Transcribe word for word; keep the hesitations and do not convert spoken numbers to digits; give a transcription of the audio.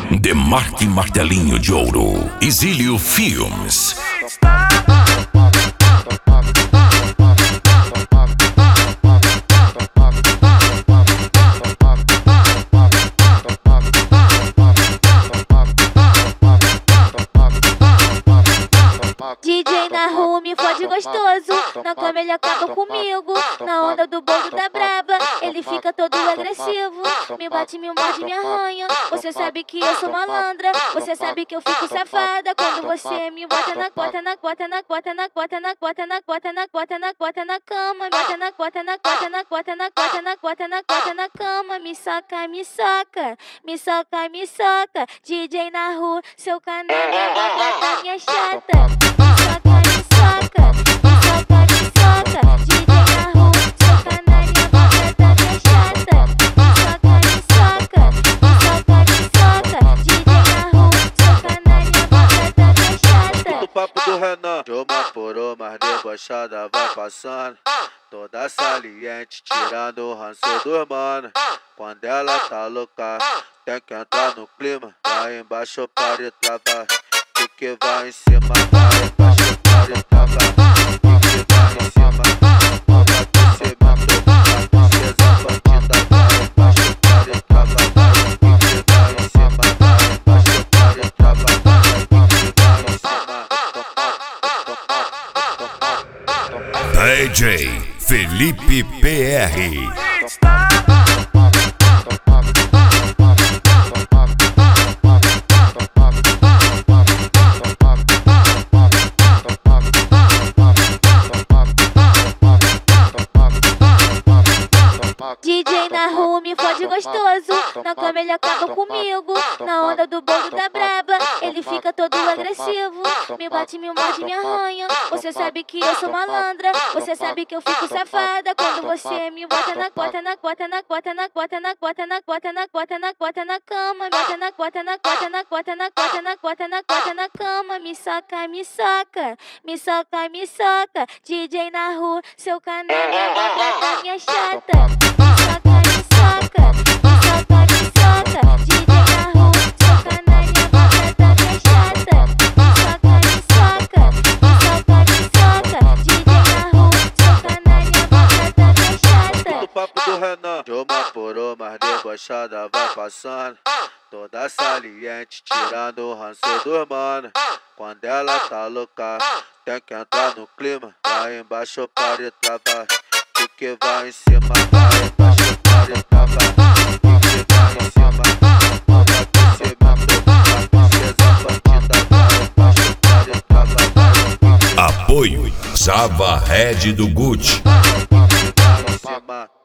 Demarque Martelinho de Ouro. Exílio Filmes. D J na rua me fode gostoso, na cama ele acaba comigo, na onda do bonde da braba, ele fica todo agressivo, me bate, me morde, me arranha, você sabe que eu sou malandra, você sabe que eu fico safada, quando você me bota na cota, na cota, na cota, na cota, na cota, na cota, na cota, na cota, na cama, bota na cota, na cota, na cota, na cota, na cota, na cota, na cama, me soca, me soca, me soca, me soca, D J na rua, seu canalha, é minha chata. Papo do Renan, de uma por uma debochada vai passando, toda saliente tirando o ranço dos mano. Quando ela tá louca, tem que entrar no clima, vai embaixo para travar, que que vai em cima, vai embaixo para travar, que que vai em cima, vai descer meu topo, vai descer a bandida, vai embaixo para travar, que que vai em cima, vai embaixo para travar, que que vai em cima. D J Felipe P R. D J na rua me fode gostoso, na cama ele acaba comigo, na onda do bonde da braba, ele fica todo agressivo, me bate, me morde, me arranha, você sabe que eu sou malandra, você sabe que eu fico safada, quando você me bota na cota, na cota, na cota, na cota, na cota, na cota, na cota, na cota, na cama, bota na cota, na cota, na cota, na cota, na cota, na cota, na cama, me soca, me soca, me soca, me soca, D J na rua, seu canalha, é minha chata. Papo do Renan, de uma por uma debochada vai passando, toda saliente tirando o ranço dos mano. Quando ela tá louca, tem que entrar no clima, vai embaixo para travar, que que vai em cima, vai embaixo para travar, que que vai em cima, vai descer meu topo, vai descer a bandida, vai embaixo para travar. Apoio Sava Red do Gucci. Que que vai em cima.